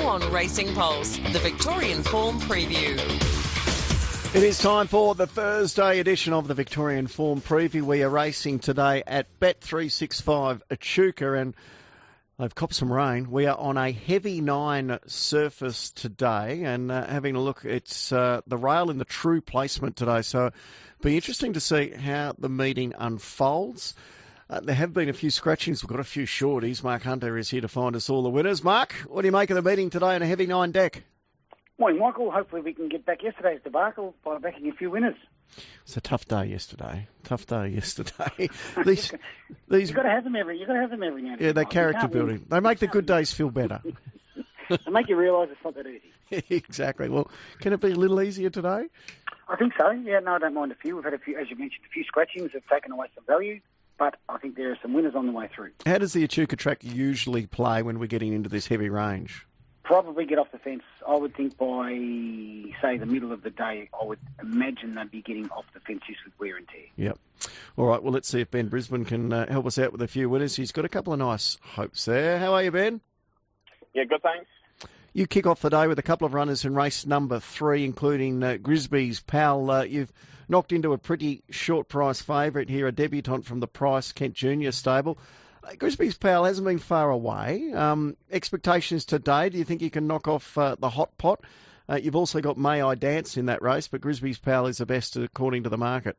on Racing Pulse, the Victorian Form Preview. It is time for the Thursday edition of the Victorian Form Preview. We are racing today at Bet365 Echuca, and they've copped some rain. We are on a heavy 9 surface today, and having a look, it's the rail in the true placement today, so it'll be interesting to see how the meeting unfolds. There have been a few scratchings. We've got a few shorties. Mark Hunter is here to find us all the winners. Mark, what do you make of the meeting today on a heavy 9 deck? Morning, Michael. Hopefully we can get back yesterday's debacle by backing a few winners. It's a tough day yesterday. These You've got to have them every now and then. Yeah, they're character building. They make the good days feel better. They make you realise it's not that easy. Exactly. Well, can it be a little easier today? I think so. Yeah, no, I don't mind a few. We've had a few, as you mentioned, a few scratchings have taken away some value, but I think there are some winners on the way through. How does the Echuca track usually play when we're getting into this heavy range? Probably get off the fence, I would think, by, say, the middle of the day. I would imagine they'd be getting off the fence just with wear and tear. Yep. All right, well, let's see if Ben Brisbane can help us out with a few winners. He's got a couple of nice hopes there. How are you, Ben? Yeah, good, thanks. You kick off the day with a couple of runners in race number 3, including Grisby's Pal. You've knocked into a pretty short price favourite here, a debutant from the Price Kent Junior stable. Grisby's Pal hasn't been far away. Expectations today, do you think you can knock off the hot pot? You've also got May I Dance in that race, but Grisby's Pal is the best according to the market.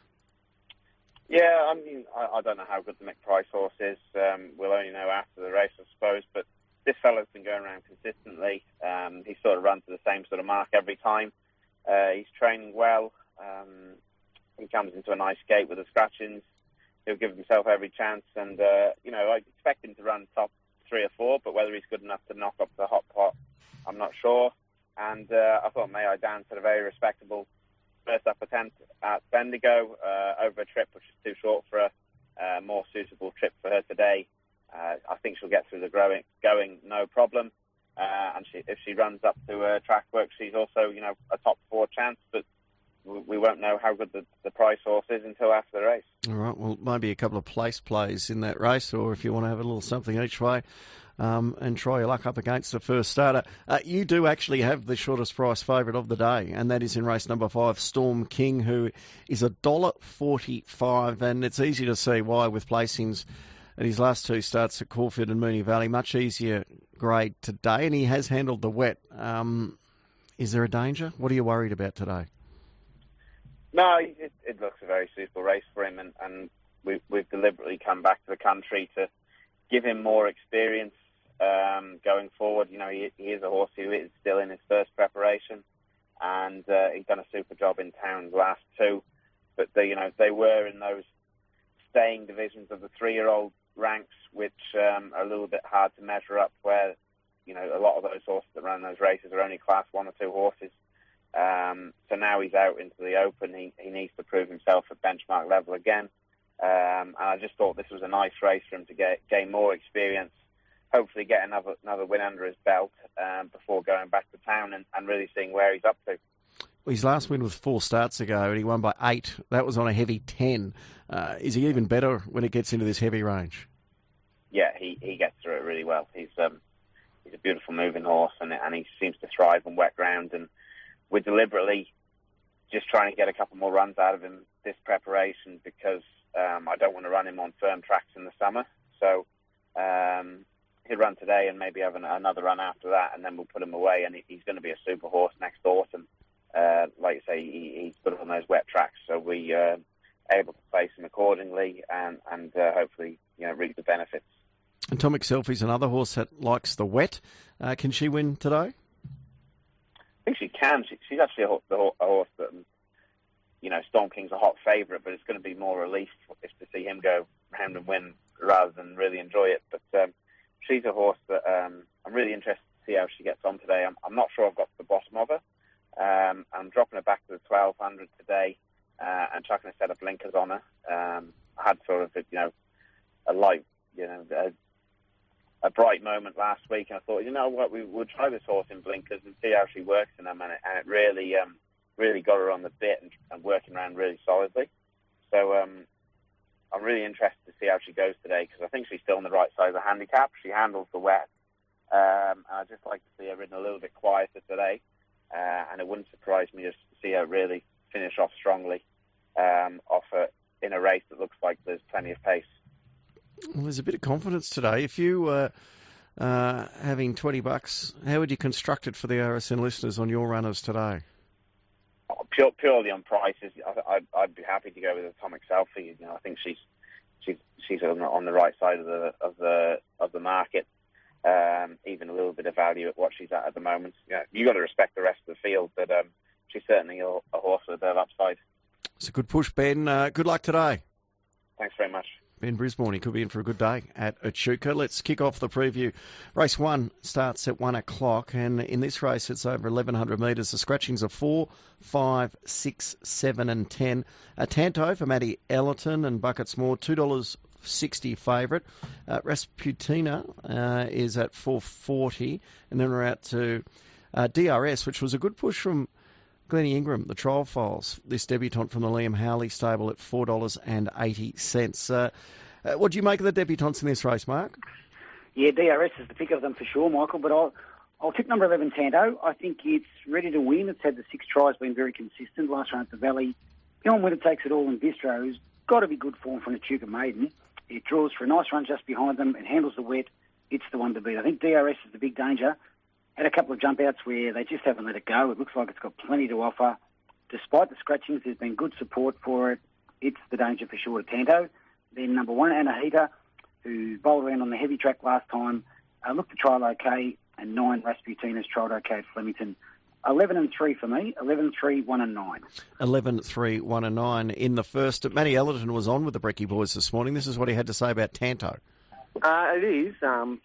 Yeah, I mean, I don't know how good the Mick Price horse is. We'll only know after the race, I suppose, but this fella's been going around consistently. He sort of runs to the same sort of mark every time. He's training well. He comes into a nice gate with the scratchings. He'll give himself every chance, and I expect him to run top 3 or 4, but whether he's good enough to knock up the hot pot, I'm not sure. And I thought May I Dance had a very respectable first up attempt at Bendigo over a trip which is too short for a more suitable trip for her today. I think she'll get through the going no problem, and if she runs up to track work, she's also a top 4 chance, but we won't know how good the Price horse is until after the race. All right, well, maybe a couple of place plays in that race, or if you want to have a little something each way and try your luck up against the first starter. You do actually have the shortest price favourite of the day, and that is in race number 5, Storm King, who is $1.45, and it's easy to see why with placings at his last 2 starts at Caulfield and Moonee Valley. Much easier grade today, and he has handled the wet. Is there a danger? What are you worried about today? No, it looks a very suitable race for him, and we've deliberately come back to the country to give him more experience going forward. He is a horse who is still in his first preparation, and he's done a super job in town the last 2. But they were in those staying divisions of the 3-year-old ranks, which are a little bit hard to measure up, where a lot of those horses that run those races are only class 1 or 2 horses. So now he's out into the open. He needs to prove himself at benchmark level again. And I just thought this was a nice race for him to gain more experience, hopefully get another win under his belt before going back to town and really seeing where he's up to. His last win was 4 starts ago, and he won by 8. That was on a heavy 10. Is he even better when it gets into this heavy range? Yeah, he gets through it really well. He's a beautiful moving horse, and he seems to thrive on wet ground, and we're deliberately just trying to get a couple more runs out of him this preparation because I don't want to run him on firm tracks in the summer. So he'll run today and maybe have another run after that, and then we'll put him away, and he's going to be a super horse next autumn. Like you say, he's good on those wet tracks, so we are able to place him accordingly and hopefully reap the benefits. Atomic Selfie's another horse that likes the wet. Can she win today? I think she can. She's actually a horse that, Storm King's a hot favourite, but it's going to be more relief if to see him go round and win rather than really enjoy it. But she's a horse that I'm really interested to see how she gets on today. I'm not sure I've got to the bottom of her. I'm dropping her back to the 1200 today and chucking a set of blinkers on her. I had sort of, a light, a bright moment last week, and I thought, what, we'll try this horse in blinkers and see how she works in them, and it really, really got her on the bit and working around really solidly. So I'm really interested to see how she goes today because I think she's still on the right side of the handicap. She handles the wet I'd just like to see her ridden a little bit quieter today, and it wouldn't surprise me just to see her really finish off strongly in a race that looks like there's plenty of pace. Well, there's a bit of confidence today. If you were having $20, how would you construct it for the RSN listeners on your runners today? Purely on prices, I'd be happy to go with Atomic Selfie. I think she's on the right side of the market. Even a little bit of value at what she's at the moment. You got to respect the rest of the field, but she's certainly a horse with a bit of upside. It's a good push, Ben. Good luck today. Thanks very much. Ben Brisbane, he could be in for a good day at Echuca. Let's kick off the preview. Race 1 starts at 1 o'clock, and in this race it's over 1,100 metres. The scratchings are 4, 5, 6, 7 and 10. A Tanto for Matty Ellerton and Buckets More, $2.60 favourite. Rasputina is at $4.40, and then we're out to DRS, which was a good push from Glennie Ingram, the trial files. This debutante from the Liam Howley stable at $4.80. What do you make of the debutantes in this race, Mark? Yeah, DRS is the pick of them for sure, Michael, but I'll tip number 11, Tanto. I think it's ready to win. It's had the 6 tries, been very consistent. Last run at the Valley. Beyond Winner Takes It All in Bistro's got to be good form for an Echuca maiden. It draws for a nice run just behind them. It handles the wet. It's the one to beat. I think DRS is the big danger. Had a couple of jump outs where they just haven't let it go. It looks like it's got plenty to offer. Despite the scratchings, there's been good support for it. It's the danger for sure to Tanto. Then number 1, Anahita, who bowled around on the heavy track last time, looked to trial okay, and 9, Rasputina's trialled okay at Flemington. 11 and 3 for me. 11, 3, 1 and 9. 11, 3, 1 and 9 in the first. Matty Ellerton was on with the Brecky boys this morning. This is what he had to say about Tanto. It is.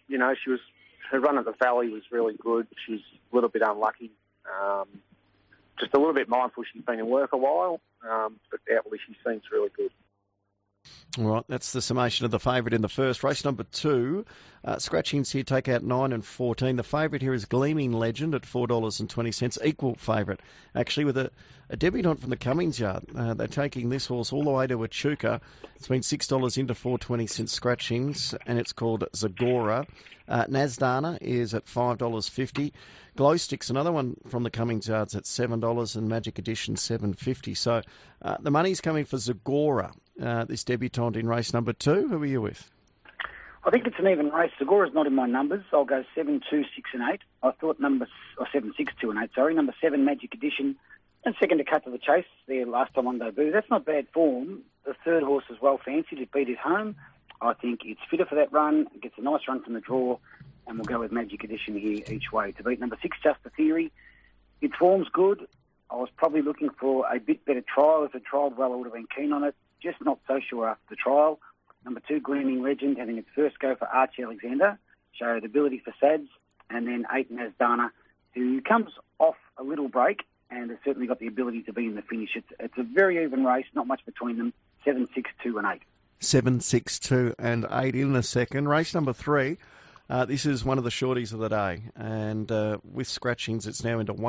Her run at the Valley was really good. She was a little bit unlucky. Just a little bit mindful she's been in work a while, but outwardly she seems really good. All right, that's the summation of the favourite in the first. Race number 2, scratchings here take out 9 and 14. The favourite here is Gleaming Legend at $4.20, equal favourite. Actually, with a debutante from the Cummings yard. They're taking this horse all the way to Echuca. It's been $6 into $4.20 since scratchings, and it's called Zagora. Nazdana is at $5.50. Glow Stick's another one from the Cummings yards at $7, and Magic Edition $7.50. So the money's coming for Zagora, this debutante in race number 2. Who are you with? I think it's an even race. Zagora's not in my numbers. I'll go 7, 2, 6 and 8. I thought 7, 6, 2 and 8, sorry. Number 7, Magic Edition, and second to Cut to the Chase there last time on debut. That's not bad form. The third horse is well fancied. It beat his home. I think it's fitter for that run. It gets a nice run from the draw, and we'll go with Magic Edition here each way. To beat number 6, Just a Theory. Its form's good. I was probably looking for a bit better trial. If it trialled well, I would have been keen on it. Just not so sure after the trial. Number 2, Gleaming Legend, having its first go for Archie Alexander. Showed ability for Sads. And then 8, Nazdana, who comes off a little break and has certainly got the ability to be in the finish. It's a very even race, not much between them. 7, 6, 2 and 8. 7, 6, 2 and 8 in the second. Race number 3. This is one of the shorties of the day, and with scratchings, it's now into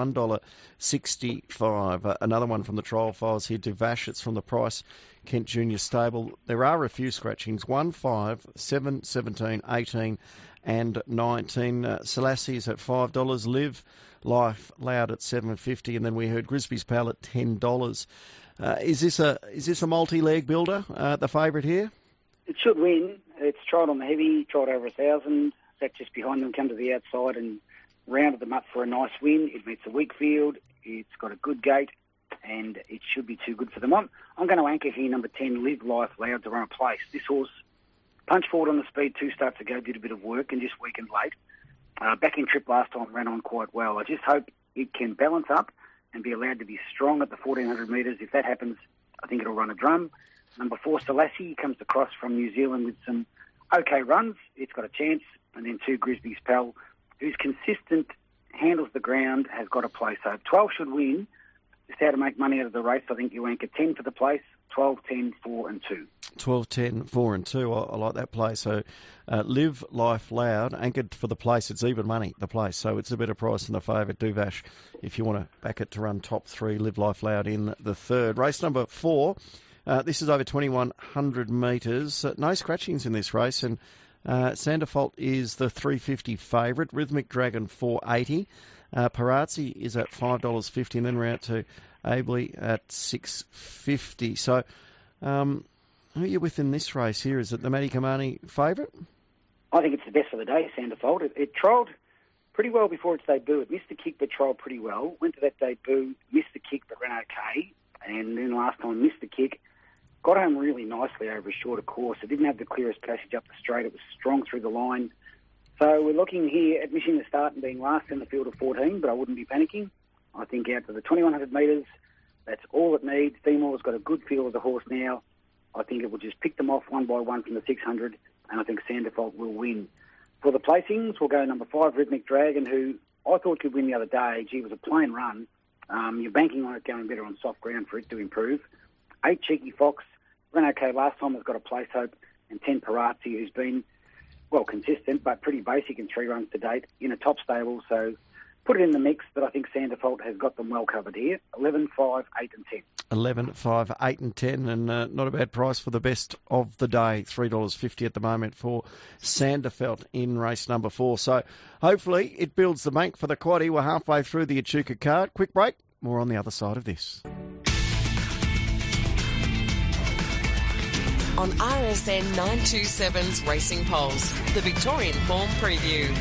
$1.65. Another one from the trial files here, Devash. It's from the Price Kent Junior Stable. There are a few scratchings: 1, 5, 7, 17, 18, and 19. Selassie is at $5. Live Life Loud at $7.50, and then we heard Grisby's Pal at $10. Is this a multi-leg builder? The favourite here? It should win. It's tried on the heavy, tried over 1,000. Sat just behind them, come to the outside and rounded them up for a nice win. It meets a weak field. It's got a good gate, and it should be too good for them. I'm going to anchor here number 10, Live Life Loud, to run a place. This horse punched forward on the speed 2 starts ago, did a bit of work and just weakened late. Back in trip last time, ran on quite well. I just hope it can balance up and be allowed to be strong at the 1,400 metres. If that happens, I think it'll run a drum. Number 4, Selassie, comes across from New Zealand with some okay runs. It's got a chance. And then 2, Grisby's Pal, who's consistent, handles the ground, has got a place. So 12 should win. Just how to make money out of the race, I think you anchor 10 for the place, 12, 10, 4 and 2. 12, 10, 4 and 2. I like that play. So Live Life Loud, anchored for the place. It's even money, the place. So it's a better price than the favourite, Duvash, if you want to back it to run top 3, Live Life Loud in the third. Race number 4. This is over 2,100 metres. No scratchings in this race, and Sanderfault is the $3.50 favourite. Rhythmic Dragon $4.80. Parazzi is at $5.50, and then we're out to Abley at $6.50. So, who are you with in this race here? Is it the Matty Kamani favourite? I think it's the best for the day, Sanderfault. It trialled pretty well before its debut. It missed the kick but trialled pretty well. Went to that debut, missed the kick but ran okay. And then last time missed the kick. Got home really nicely over a shorter course. It didn't have the clearest passage up the straight. It was strong through the line. So we're looking here at missing the start and being last in the field of 14, but I wouldn't be panicking. I think out to the 2,100 metres, that's all it needs. Seymour's got a good feel of the horse now. I think it will just pick them off one by one from the 600, and I think Sanderfault will win. For the placings, we'll go number 5, Rhythmic Dragon, who I thought could win the other day. Gee, it was a plain run. You're banking on it going better on soft ground for it to improve. 8, Cheeky Fox, ran okay last time, has got a place hope. And 10, Parazzi, who's been, well, consistent, but pretty basic in 3 runs to date, in a top stable. So put it in the mix, but I think Sanderfault has got them well covered here. 11, 5, 8 and 10. 11, 5, 8 and 10, and not a bad price for the best of the day. $3.50 at the moment for Sanderfault in race number 4. So hopefully it builds the bank for the quaddie. We're halfway through the Echuca card. Quick break. More on the other side of this. On RSN 927's Racing Pulse, the Victorian Form Preview.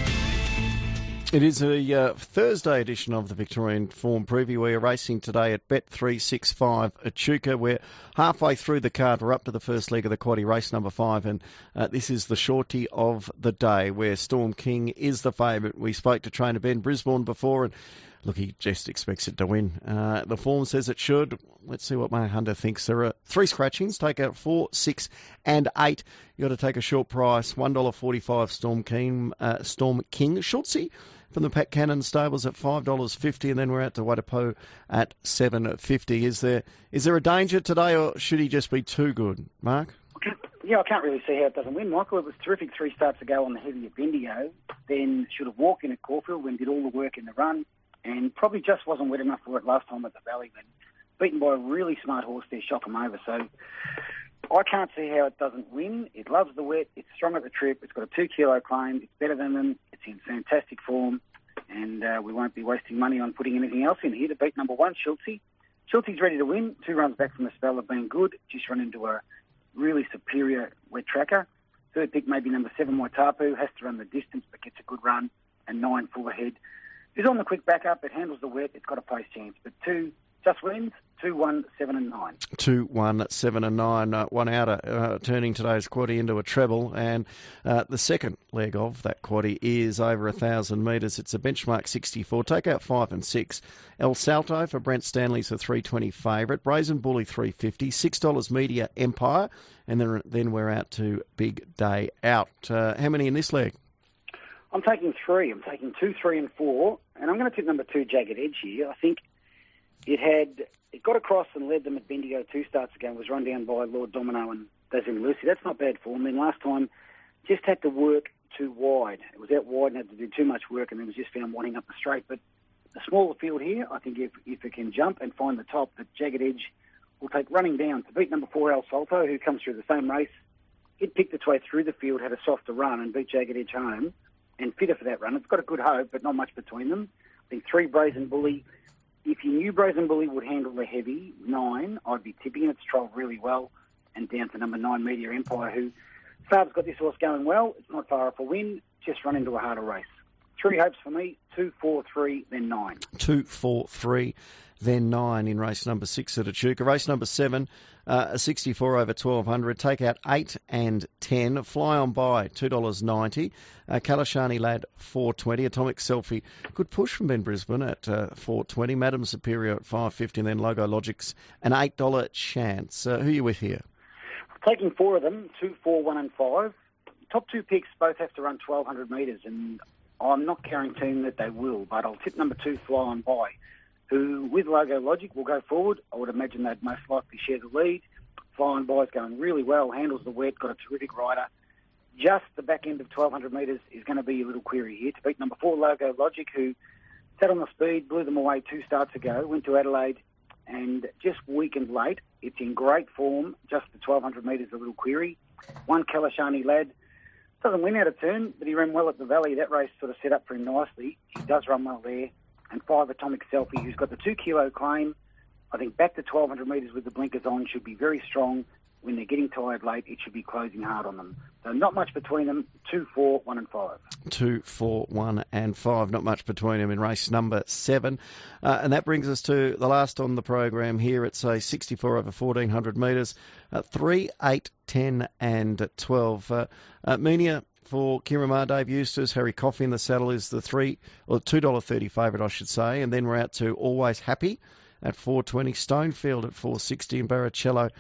It is a Thursday edition of the Victorian Form Preview. We're racing today at Bet365 Echuca. We're halfway through the card. We're up to the first leg of the quaddie, race number 5, and this is the shorty of the day, where Storm King is the favourite. We spoke to trainer Ben Brisbane before, and look, he just expects it to win. The form says it should. Let's see what Mark Hunter thinks. There are 3 scratchings. Take out 4, 6 and 8. You've got to take a short price. $1.45 Storm King. Schultzy from the Pat Cannon stables at $5.50, and then we're out to Wadapo at $7.50. Is there a danger today, or should he just be too good, Mark? Yeah, I can't really see how it doesn't win, Michael. It was terrific 3 starts ago on the heavy at Bendigo. Then should have walked in at Caulfield when did all the work in the run, and probably just wasn't wet enough for it last time at the Valley. But beaten by a really smart horse there, shot him over. So I can't see how it doesn't win. It loves the wet. It's strong at the trip. It's got a 2-kilo claim. It's better than them. It's in fantastic form. And we won't be wasting money on putting anything else in here to beat number 1, Schultzy. Schultzy's ready to win. 2 runs back from the spell have been good. Just run into a really superior wet tracker. Third pick, maybe number 7, Waitapu. Has to run the distance but gets a good run. And 9, Full Ahead. It's on the quick backup. It handles the wet. It's got a place chance. But 2 just wins. 2, 1, 7 and 9. 2, 1, 7 and 9. One outer, turning today's quaddie into a treble. And the second leg of that quaddie is over 1,000 metres. It's a benchmark 64. Take out 5 and 6. El Salto for Brent Stanley's a $3.20 favourite. Brazen Bully $3.50. $6 Media Empire. And then we're out to Big Day Out. How many in this leg? I'm taking 3. I'm taking 2, 3 and 4. And I'm going to tip number 2, Jagged Edge here. I think it got across and led them at Bendigo 2 starts ago and was run down by Lord Domino and Dazzling Lucy. That's not bad form. Then last time, just had to work too wide. It was out wide and had to do too much work, and then was just found wanting up the straight. But a smaller field here, I think if it can jump and find the top, that Jagged Edge will take running down to beat number 4, El Salto, who comes through the same race. It picked its way through the field, had a softer run, and beat Jagged Edge home, and fitter for that run. It's got a good hope, but not much between them. I think 3, Brazen Bully. If you knew Brazen Bully would handle the heavy, 9, I'd be tipping it. It's trialled really well. And down to number 9, Media Empire, who Saab's got this horse going well. It's not far off a win. Just run into a harder race. 3 hopes for me. 2, 4, 3, then 9. 2, 4, 3, then 9 in race number 6 at Echuca. Race number 7, a 64 over 1,200. Take out 8 and 10. Fly on by, $2.90. Kalashani Lad, $4.20. Atomic Selfie, good push from Ben Brisbane at $4.20. Madam Superior at $5.50. And then Logo Logics, an $8 chance. Who are you with here? Taking 4 of them, 2, 4, 1 and 5. Top 2 picks both have to run 1,200 metres, and I'm not guaranteeing that they will, but I'll tip number 2, Fly on By, who, with Logo Logic, will go forward. I would imagine they'd most likely share the lead. Fly on By is going really well, handles the wet, got a terrific rider. Just the back end of 1,200 metres is going to be a little query here to beat number 4, Logo Logic, who sat on the speed, blew them away 2 starts ago, went to Adelaide and just weakened late. It's in great form, just the 1,200 metres a little query. 1, Kalashani Lad, Doesn't win out of turn, but he ran well at the Valley. That race sort of set up for him nicely. He does run well there. And 5, Atomic Selfie, who's got the 2 kilo claim. I think back to 1,200 metres with the blinkers on should be very strong. When they're getting tired late, it should be closing hard on them. So not much between them. 2, 4, 1 and 5. 2, 4, 1 and 5. Not much between them in race number 7. And that brings us to the last on the program here. It's a 64 over 1,400 metres. 3, 8, 10 and 12. Meania for Kiramar, Dave Eustace, Harry Coffey in the saddle is the $2.30 favourite, I should say. And then we're out to Always Happy at $4.20, Stonefield at $4.60 and Baracello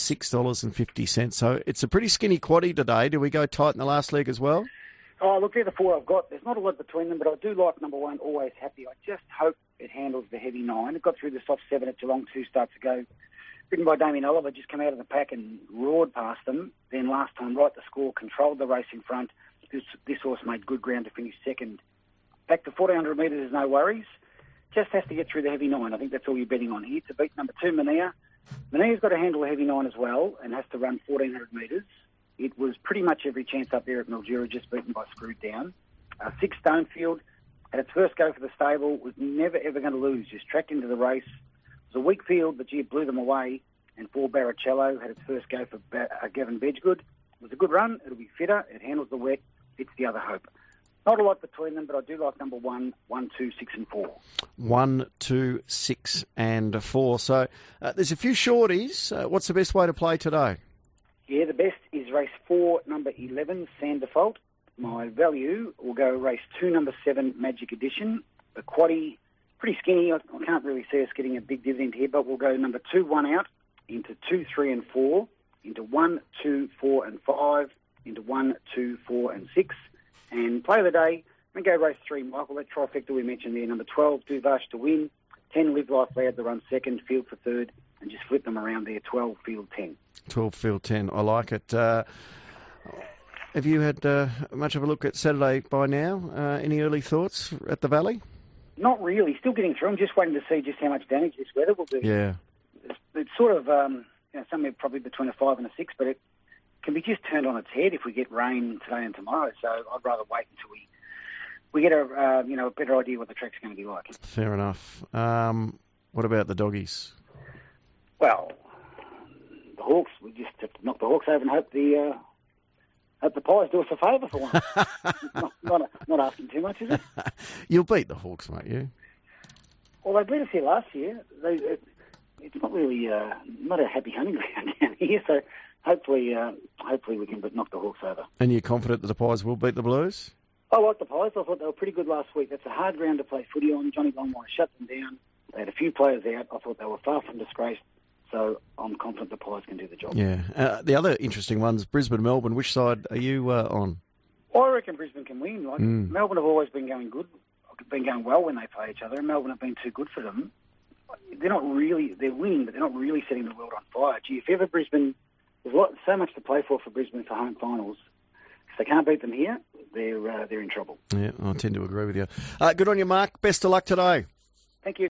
$6.50. So it's a pretty skinny quaddie today. Do we go tight in the last leg as well? Oh, look, they're the 4 I've got. There's not a lot between them, but I do like number 1, Always Happy. I just hope it handles the heavy 9. It got through the soft 7 at Geelong 2 starts ago. Ridden by Damien Oliver, just come out of the pack and roared past them. Then last time, right the score, controlled the race in front. This horse made good ground to finish second. Back to 1,400 metres is no worries. Just has to get through the heavy 9. I think that's all you're betting on here. To beat number 2, Mania. Mania's got to handle a heavy 9 as well and has to run 1,400 metres. It was pretty much every chance up there at Mildura, just beaten by Screwed Down. 6, Stonefield, had its first go for the stable, was never ever going to lose, just tracked into the race. It was a weak field, but gee, it blew them away. And 4, Baracello, had its first go for Gavin Bedgood. It was a good run. It'll be fitter. It handles the wet. It's the other hope. Not a lot between them, but I do like number 1, 1, 2, 6 and 4. 1, 2, 6 and 4. So there's a few shorties. What's the best way to play today? Yeah, the best is race 4, number 11, Sanderfault. My value will go race 2, number 7, Magic Edition. The quaddie, pretty skinny. I can't really see us getting a big dividend here, but we'll go number 2, 1 out, into 2, 3 and 4, into 1, 2, 4 and 5, into 1, 2, 4 and 6. And play of the day, I'm going to go race 3, Michael. That trifecta we mentioned there. Number 12, Duvash to win. 10, Live Life Loud to run second. Field for third. And just flip them around there. 12, Field 10. 12, Field 10. I like it. Have you had much of a look at Saturday by now? Any early thoughts at the Valley? Not really. Still getting through. I'm just waiting to see just how much damage this weather will do. Yeah. It's sort of, somewhere probably between a 5 and a 6, but it can be just turned on its head if we get rain today and tomorrow. So I'd rather wait until we get a better idea what the track's going to be like. Fair enough. What about the doggies? Well, the Hawks, we just have to knock the Hawks over and hope the Pies do us a favour for once. not asking too much, is it? You'll beat the Hawks, won't you? Well, they beat us here last year. It's not really not a happy hunting ground down here, so hopefully we can knock the Hawks over. And you're confident that the Pies will beat the Blues? I like the Pies. I thought they were pretty good last week. That's a hard ground to play footy on. Johnny Longmire shut them down. They had a few players out. I thought they were far from disgraced. So I'm confident the Pies can do the job. Yeah. The other interesting ones, Brisbane-Melbourne. Which side are you on? I reckon Brisbane can win. Melbourne have always been going well when they play each other, and Melbourne have been too good for them. They're winning, but they're not really setting the world on fire. Gee, if ever Brisbane, there's so much to play for Brisbane for home finals. If they can't beat them here, they're in trouble. Yeah, I tend to agree with you. Good on you, Mark. Best of luck today. Thank you.